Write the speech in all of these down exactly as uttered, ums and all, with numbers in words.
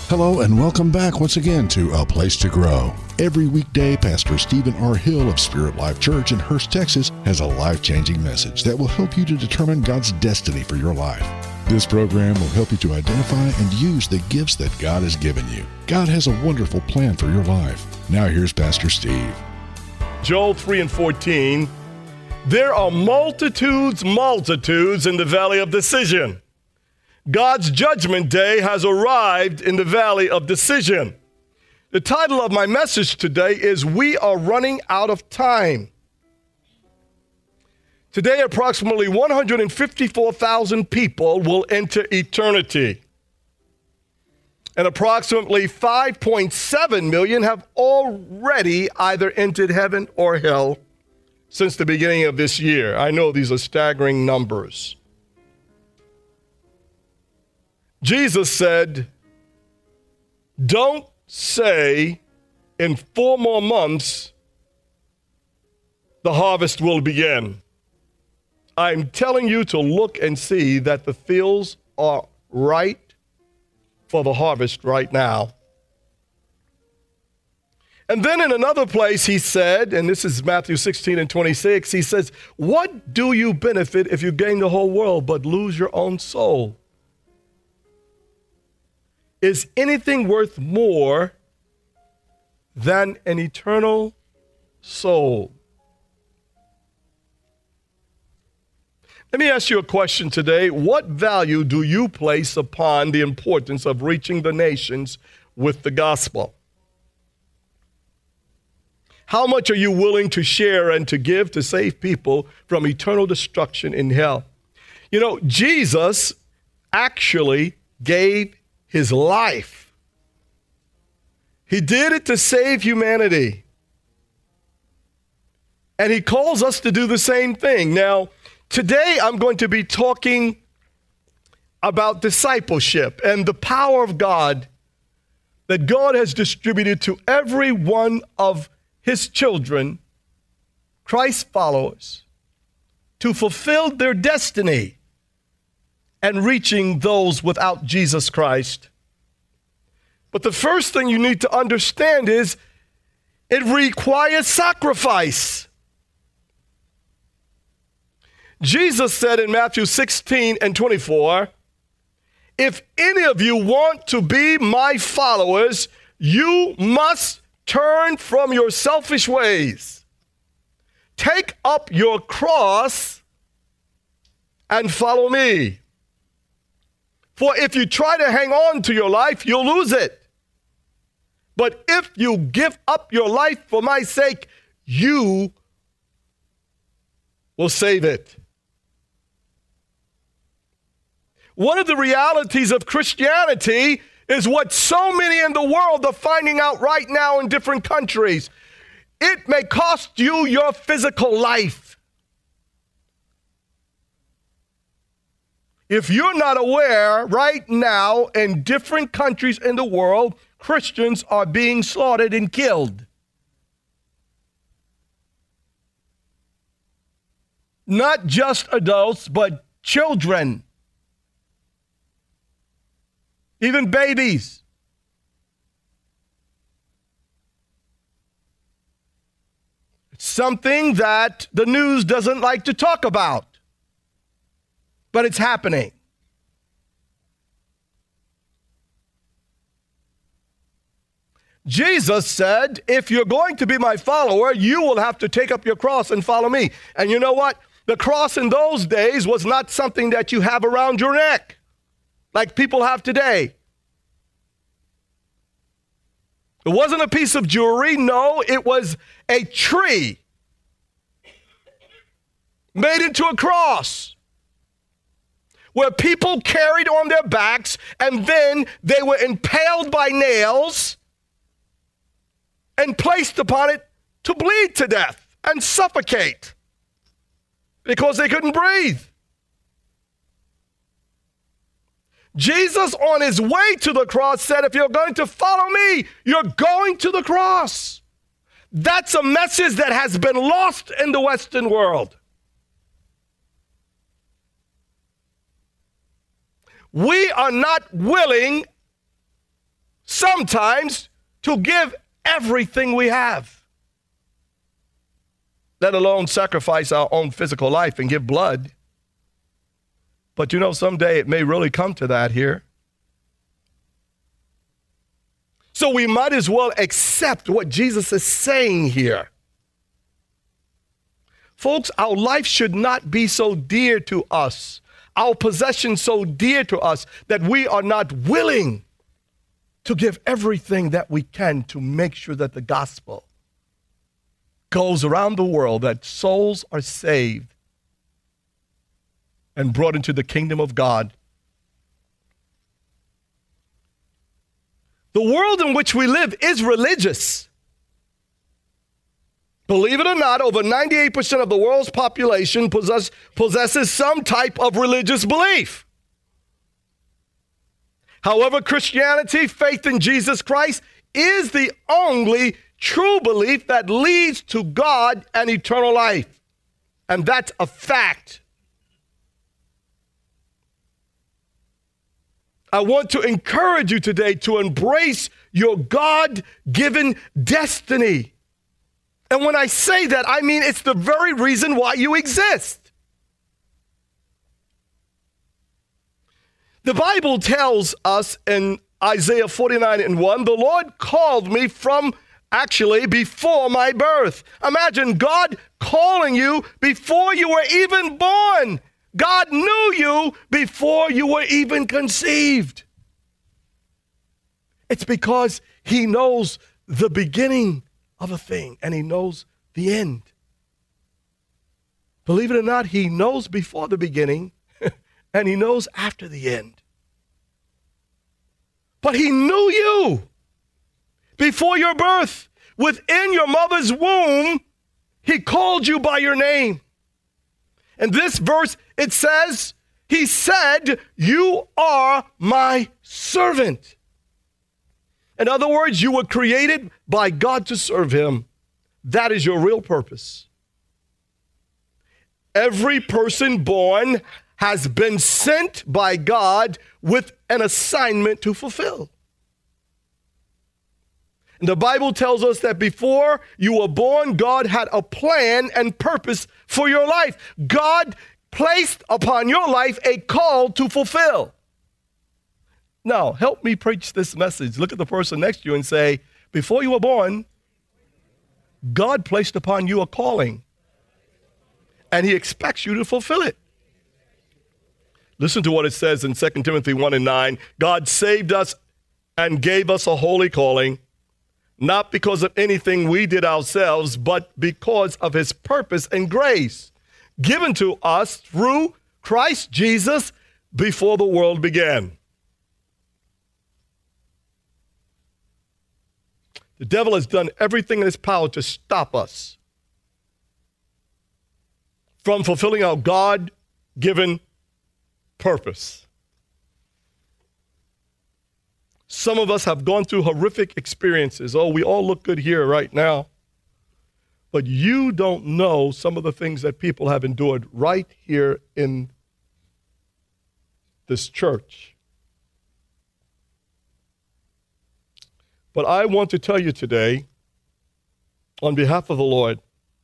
Hello and welcome back once again to A Place to Grow. Every weekday, Pastor Stephen R. Hill of Spirit Life Church in Hurst, Texas, has a life-changing message that will help you to determine God's destiny for your life. This program will help you to identify and use the gifts that God has given you. God has a wonderful plan for your life. Now here's Pastor Steve. Joel three and fourteen, there are multitudes, multitudes in the valley of decision. God's judgment day has arrived in the valley of decision. The title of my message today is We Are Running Out of Time. Today, approximately one hundred fifty-four thousand people will enter eternity. And approximately five point seven million have already either entered heaven or hell since the beginning of this year. I know these are staggering numbers. Jesus said, don't say in four more months the harvest will begin. I'm telling you to look and see that the fields are ripe for the harvest right now. And then in another place he said, and this is Matthew sixteen and twenty-six, he says, what do you benefit if you gain the whole world but lose your own soul? Is anything worth more than an eternal soul? Let me ask you a question today. What value do you place upon the importance of reaching the nations with the gospel? How much are you willing to share and to give to save people from eternal destruction in hell? You know, Jesus actually gave his life. He did it to save humanity. And he calls us to do the same thing. Now, today I'm going to be talking about discipleship and the power of God that God has distributed to every one of his children, Christ's followers, to fulfill their destiny and reaching those without Jesus Christ. But the first thing you need to understand is it requires sacrifice. Jesus said in Matthew sixteen and twenty-four, if any of you want to be my followers, you must turn from your selfish ways. Take up your cross and follow me. For if you try to hang on to your life, you'll lose it. But if you give up your life for my sake, you will save it. One of the realities of Christianity is what so many in the world are finding out right now in different countries. It may cost you your physical life. If you're not aware, right now in different countries in the world, Christians are being slaughtered and killed. Not just adults, but children. Even babies. It's something that the news doesn't like to talk about. But it's happening. Jesus said, if you're going to be my follower, you will have to take up your cross and follow me. And you know what? The cross in those days was not something that you have around your neck like people have today. It wasn't a piece of jewelry. No, it was a tree made into a cross, where people carried on their backs and then they were impaled by nails and placed upon it to bleed to death and suffocate because they couldn't breathe. Jesus, on his way to the cross, said, if you're going to follow me, you're going to the cross. That's a message that has been lost in the Western world. We are not willing sometimes to give everything we have, let alone sacrifice our own physical life and give blood. But you know, someday it may really come to that here. So we might as well accept what Jesus is saying here. Folks, our life should not be so dear to us, our possessions so dear to us, that we are not willing to give everything that we can to make sure that the gospel goes around the world, that souls are saved and brought into the kingdom of God. The world in which we live is religious. Believe it or not, over ninety-eight percent of the world's population possess, possesses some type of religious belief. However, Christianity, faith in Jesus Christ, is the only true belief that leads to God and eternal life. And that's a fact. I want to encourage you today to embrace your God-given destiny. And when I say that, I mean it's the very reason why you exist. The Bible tells us in Isaiah forty-nine and one, the Lord called me from actually before my birth. Imagine God calling you before you were even born. God knew you before you were even conceived. It's because he knows the beginning of a thing and he knows the end. Believe it or not, he knows before the beginning and he knows after the end. But he knew you before your birth. Within your mother's womb, he called you by your name. In this verse, it says, he said, you are my servant. In other words, you were created by God to serve him. That is your real purpose. Every person born has been sent by God with an assignment to fulfill. And the Bible tells us that before you were born, God had a plan and purpose for your life. God placed upon your life a call to fulfill. Now, help me preach this message. Look at the person next to you and say, before you were born, God placed upon you a calling, and he expects you to fulfill it. Listen to what it says in Second Timothy one and nine. God saved us and gave us a holy calling, not because of anything we did ourselves, but because of his purpose and grace given to us through Christ Jesus before the world began. The devil has done everything in his power to stop us from fulfilling our God-given purpose. Some of us have gone through horrific experiences. Oh, we all look good here right now. But you don't know some of the things that people have endured right here in this church. But I want to tell you today, on behalf of the Lord,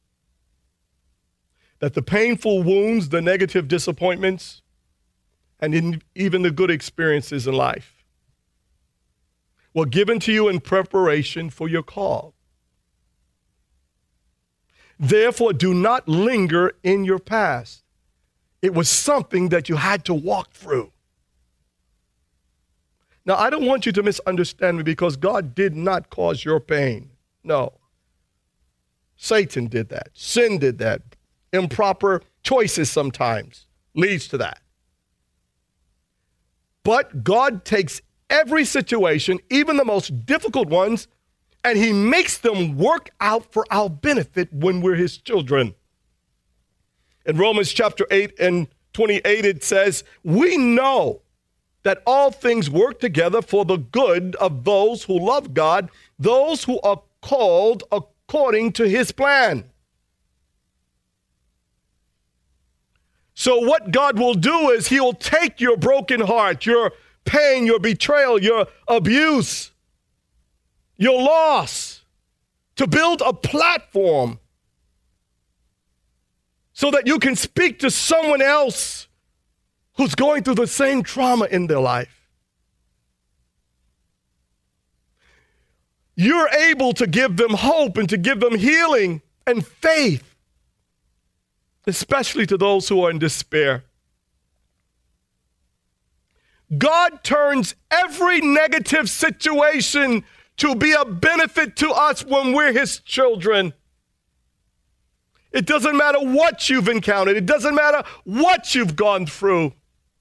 that the painful wounds, the negative disappointments, and in even the good experiences in life were given to you in preparation for your call. Therefore, do not linger in your past. It was something that you had to walk through. Now, I don't want you to misunderstand me, because God did not cause your pain. No. Satan did that. Sin did that. Improper choices sometimes leads to that. But God takes every situation, even the most difficult ones, and he makes them work out for our benefit when we're his children. In Romans chapter eight and twenty-eight, it says, we know that all things work together for the good of those who love God, those who are called according to his plan. So what God will do is he'll take your broken heart, your pain, your betrayal, your abuse, your loss, to build a platform so that you can speak to someone else who's going through the same trauma in their life. You're able to give them hope and to give them healing and faith, especially to those who are in despair. God turns every negative situation to be a benefit to us when we're his children. It doesn't matter what you've encountered. It doesn't matter what you've gone through.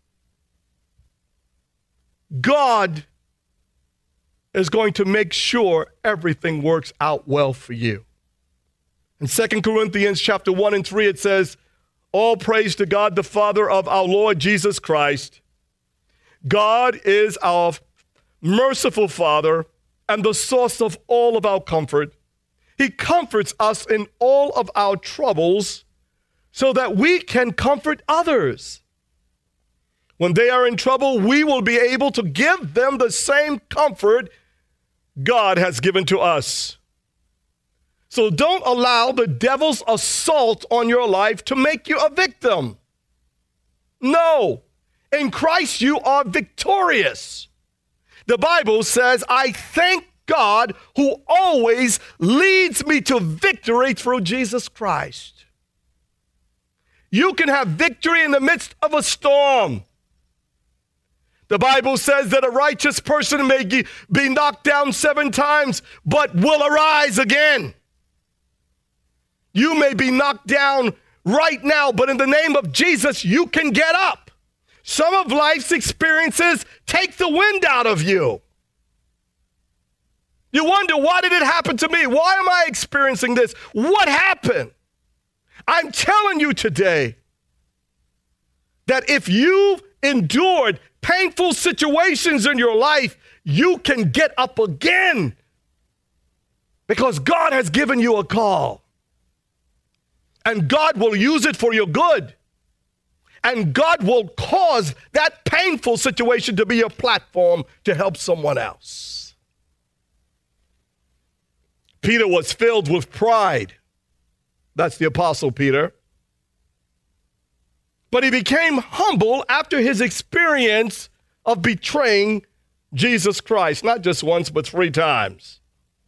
God is going to make sure everything works out well for you. In Second Corinthians chapter one and three, it says, all praise to God, the Father of our Lord Jesus Christ. God is our merciful Father and the source of all of our comfort. He comforts us in all of our troubles so that we can comfort others. When they are in trouble, we will be able to give them the same comfort God has given to us. So don't allow the devil's assault on your life to make you a victim. No, in Christ you are victorious. The Bible says, I thank God who always leads me to victory through Jesus Christ. You can have victory in the midst of a storm. The Bible says that a righteous person may be knocked down seven times, but will arise again. You may be knocked down right now, but in the name of Jesus, you can get up. Some of life's experiences take the wind out of you. You wonder, why did it happen to me? Why am I experiencing this? What happened? I'm telling you today that if you've endured painful situations in your life, you can get up again because God has given you a call. And God will use it for your good. And God will cause that painful situation to be a platform to help someone else. Peter was filled with pride. That's the Apostle Peter. But he became humble after his experience of betraying Jesus Christ, not just once, but three times.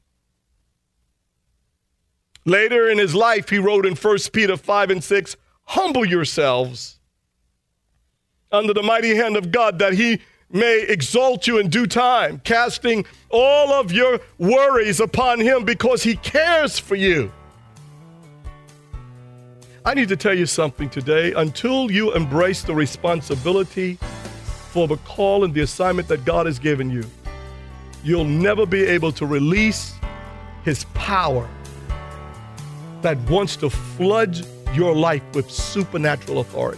Later in his life, he wrote in First Peter five and six, humble yourselves under the mighty hand of God, that he may exalt you in due time, casting all of your worries upon him because he cares for you. I need to tell you something today. Until you embrace the responsibility for the call and the assignment that God has given you, you'll never be able to release his power that wants to flood your life with supernatural authority.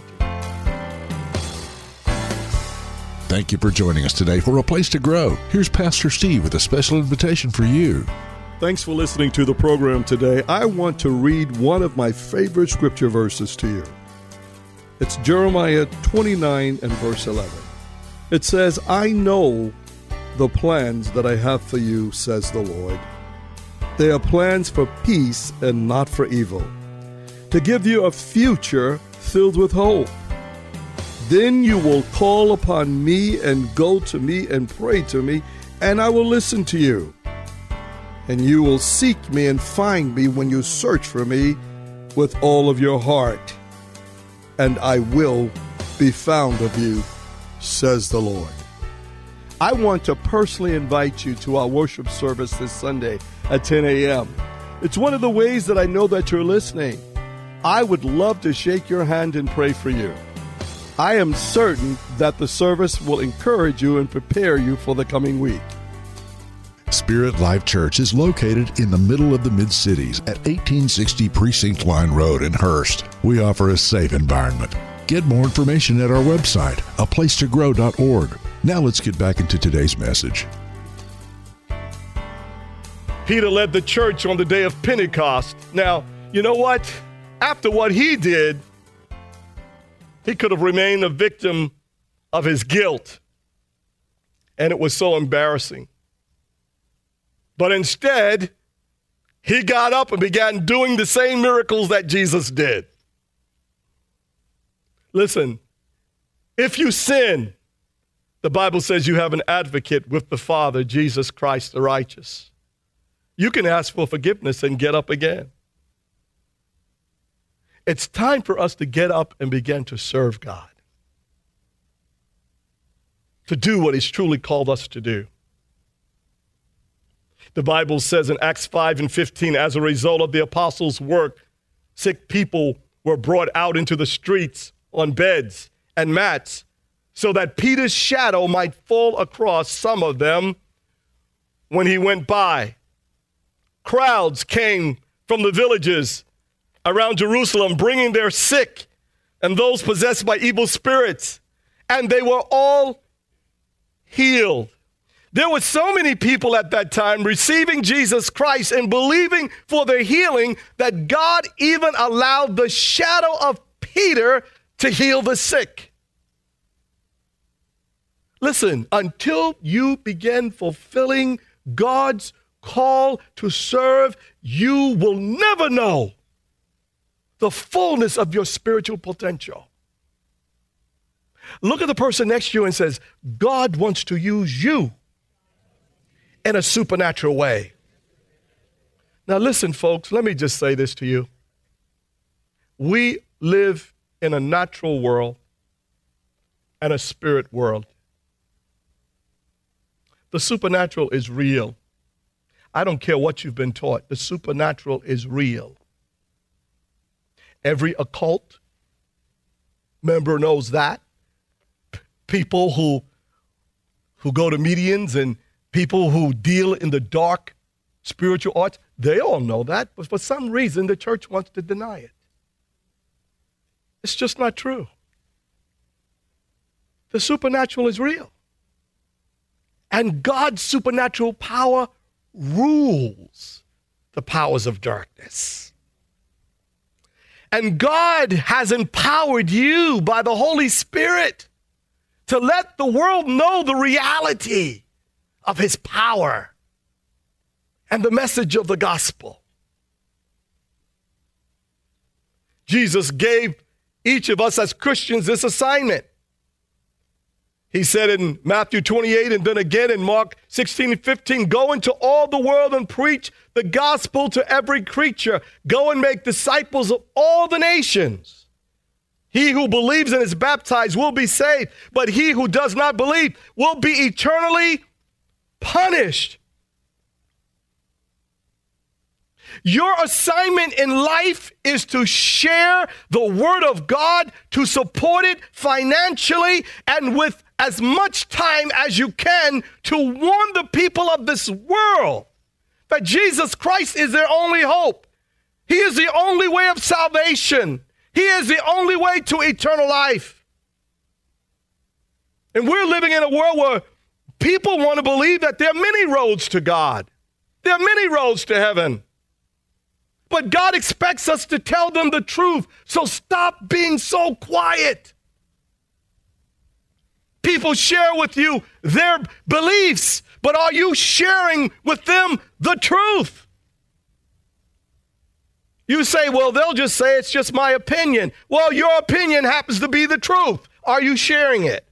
Thank you for joining us today for A Place to Grow. Here's Pastor Steve with a special invitation for you. Thanks for listening to the program today. I want to read one of my favorite scripture verses to you. It's Jeremiah twenty-nine and verse eleven. It says, I know the plans that I have for you, says the Lord. They are plans for peace and not for evil, to give you a future filled with hope. Then you will call upon me and go to me and pray to me, and I will listen to you. And you will seek me and find me when you search for me with all of your heart. And I will be found of you, says the Lord. I want to personally invite you to our worship service this Sunday at ten a.m. It's one of the ways that I know that you're listening. I would love to shake your hand and pray for you. I am certain that the service will encourage you and prepare you for the coming week. Spirit Life Church is located in the middle of the Mid-Cities at eighteen sixty Precinct Line Road in Hurst. We offer a safe environment. Get more information at our website, a place to grow dot org. Now let's get back into today's message. Peter led the church on the day of Pentecost. Now, you know what? After what he did, he could have remained a victim of his guilt. And it was so embarrassing. But instead, he got up and began doing the same miracles that Jesus did. Listen, if you sin, the Bible says you have an advocate with the Father, Jesus Christ the righteous. You can ask for forgiveness and get up again. It's time for us to get up and begin to serve God, to do what he's truly called us to do. The Bible says in Acts five and fifteen, as a result of the apostles' work, sick people were brought out into the streets on beds and mats so that Peter's shadow might fall across some of them when he went by. Crowds came from the villages around Jerusalem, bringing their sick and those possessed by evil spirits, and they were all healed. There were so many people at that time receiving Jesus Christ and believing for their healing that God even allowed the shadow of Peter to heal the sick. Listen, until you begin fulfilling God's call to serve, you will never know the fullness of your spiritual potential. Look at the person next to you and says, God wants to use you in a supernatural way. Now listen, folks, let me just say this to you. We live in a natural world and a spirit world. The supernatural is real. I don't care what you've been taught. The supernatural is real. Every occult member knows that. P- people who, who go to mediums and people who deal in the dark spiritual arts, they all know that, but for some reason the church wants to deny it. It's just not true. The supernatural is real. And God's supernatural power rules the powers of darkness. And God has empowered you by the Holy Spirit to let the world know the reality of his power and the message of the gospel. Jesus gave each of us as Christians this assignment. He said in Matthew twenty-eight and then again in Mark sixteen and fifteen, go into all the world and preach the gospel to every creature. Go and make disciples of all the nations. He who believes and is baptized will be saved, but he who does not believe will be eternally punished. Your assignment in life is to share the word of God, to support it financially and with as much time as you can to warn the people of this world that Jesus Christ is their only hope. He is the only way of salvation. He is the only way to eternal life. And we're living in a world where people want to believe that there are many roads to God. There are many roads to heaven. But God expects us to tell them the truth. So stop being so quiet. People share with you their beliefs, but are you sharing with them the truth? You say, well, they'll just say it's just my opinion. Well, your opinion happens to be the truth. Are you sharing it?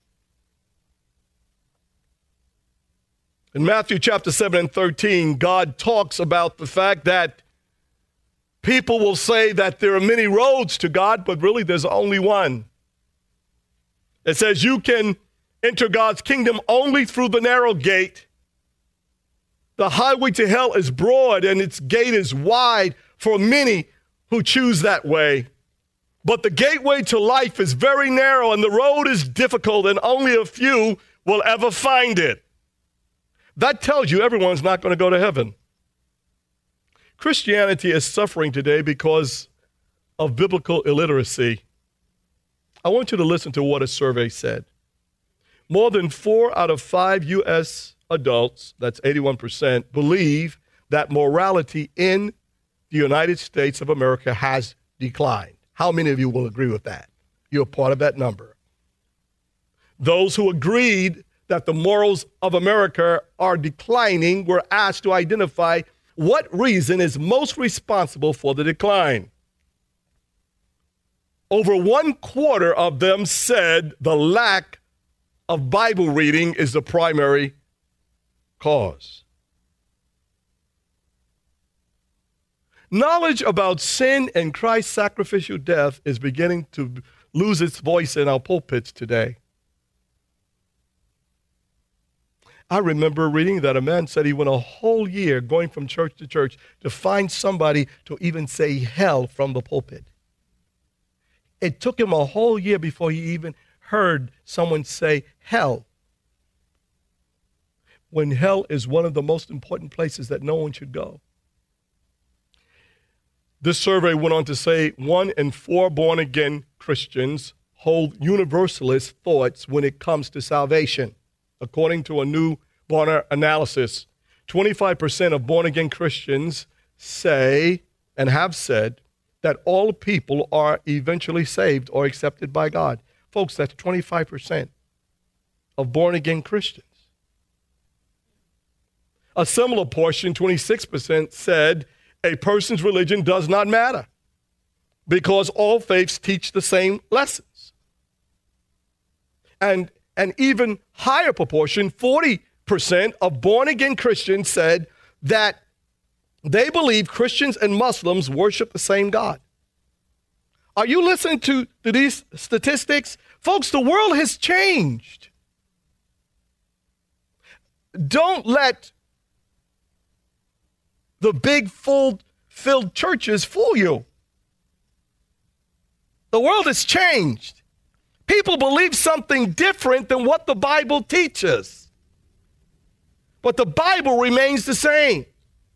In Matthew chapter seven and thirteen, God talks about the fact that people will say that there are many roads to God, but really there's only one. It says you can enter God's kingdom only through the narrow gate. The highway to hell is broad and its gate is wide for many who choose that way. But the gateway to life is very narrow and the road is difficult and only a few will ever find it. That tells you everyone's not going to go to heaven. Christianity is suffering today because of biblical illiteracy. I want you to listen to what a survey said. More than four out of five U S adults, that's eighty-one percent, believe that morality in the United States of America has declined. How many of you will agree with that? You're part of that number. Those who agreed that the morals of America are declining, were asked to identify what reason is most responsible for the decline. Over one quarter of them said the lack of Bible reading is the primary cause. Knowledge about sin and Christ's sacrificial death is beginning to lose its voice in our pulpits today. I remember reading that a man said he went a whole year going from church to church to find somebody to even say hell from the pulpit. It took him a whole year before he even heard someone say hell, when hell is one of the most important places that no one should go. This survey went on to say one in four born-again Christians hold universalist thoughts when it comes to salvation. According to a new Barna analysis, twenty-five percent of born-again Christians say and have said that all people are eventually saved or accepted by God. Folks, that's twenty-five percent of born-again Christians. A similar portion, twenty-six percent, said a person's religion does not matter because all faiths teach the same lessons. And an even higher proportion, forty percent of born-again Christians said that they believe Christians and Muslims worship the same God. Are you listening to, to these statistics? Folks, the world has changed. Don't let the big, full-filled churches fool you. The world has changed. People believe something different than what the Bible teaches. But the Bible remains the same.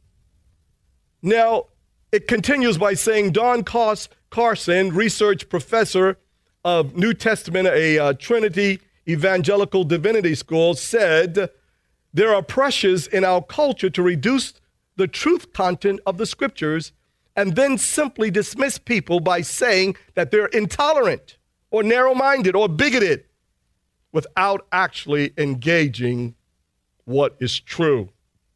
Now, it continues by saying Don Carson, research professor of New Testament, a uh, Trinity Evangelical Divinity School, said there are pressures in our culture to reduce the truth content of the scriptures and then simply dismiss people by saying that they're intolerant or narrow-minded or bigoted without actually engaging what is true.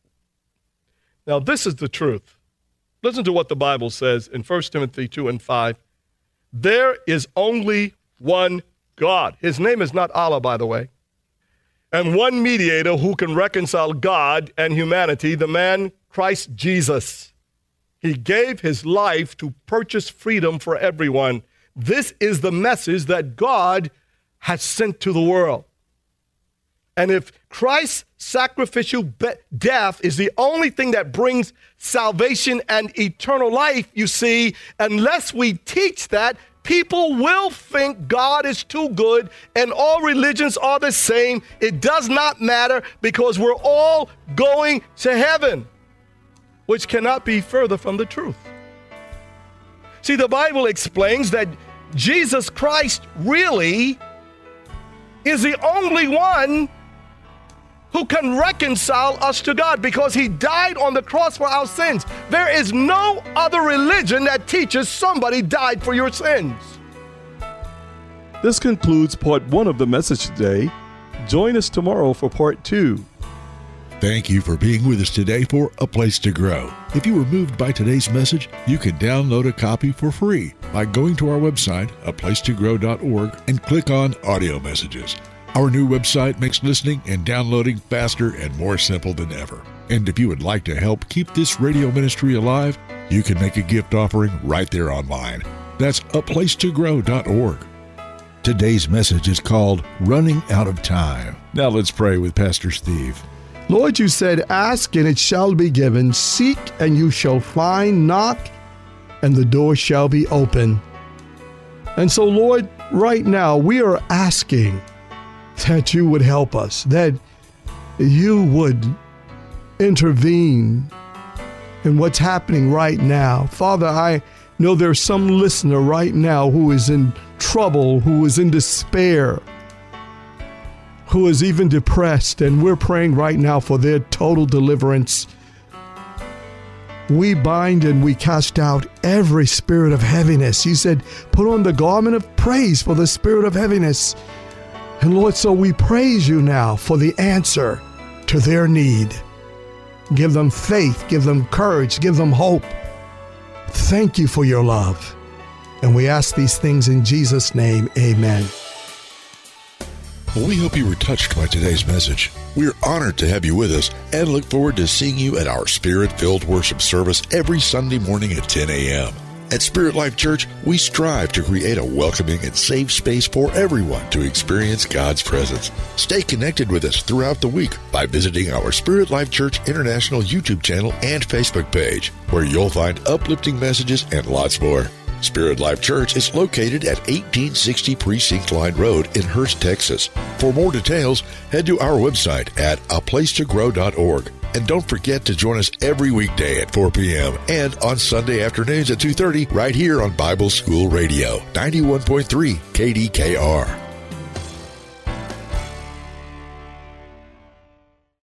Now, this is the truth. Listen to what the Bible says in First Timothy two and five. There is only one God. His name is not Allah, by the way. And one mediator who can reconcile God and humanity, the man Christ Jesus. He gave his life to purchase freedom for everyone. This is the message that God has sent to the world. And if Christ's sacrificial be- death is the only thing that brings salvation and eternal life, you see, unless we teach that, people will think God is too good and all religions are the same. It does not matter because we're all going to heaven, which cannot be further from the truth. See, the Bible explains that Jesus Christ really is the only one who can reconcile us to God because he died on the cross for our sins. There is no other religion that teaches somebody died for your sins. This concludes part one of the message today. Join us tomorrow for part two. Thank you for being with us today for A Place to Grow. If you were moved by today's message, you can download a copy for free by going to our website, a place to grow dot org, and click on Audio Messages. Our new website makes listening and downloading faster and more simple than ever. And if you would like to help keep this radio ministry alive, you can make a gift offering right there online. That's a place to grow dot org. Today's message is called Running Out of Time. Now let's pray with Pastor Steve. Lord, you said, ask and it shall be given, seek and you shall find, knock and the door shall be open. And so, Lord, right now we are asking that you would help us, that you would intervene in what's happening right now. Father, I know there's some listener right now who is in trouble, who is in despair, who is even depressed, and we're praying right now for their total deliverance. We bind and we cast out every spirit of heaviness. You said, put on the garment of praise for the spirit of heaviness. And Lord, so we praise you now for the answer to their need. Give them faith, give them courage, give them hope. Thank you for your love. And we ask these things in Jesus' name, amen. Well, we hope you were touched by today's message. We're honored to have you with us and look forward to seeing you at our Spirit-filled worship service every Sunday morning at ten a.m. At Spirit Life Church, we strive to create a welcoming and safe space for everyone to experience God's presence. Stay connected with us throughout the week by visiting our Spirit Life Church International YouTube channel and Facebook page, where you'll find uplifting messages and lots more. Spirit Life Church is located at eighteen sixty Precinct Line Road in Hurst, Texas. For more details, head to our website at a place to grow dot org. And don't forget to join us every weekday at four p.m. and on Sunday afternoons at two thirty right here on Bible School Radio, ninety-one point three K D K R.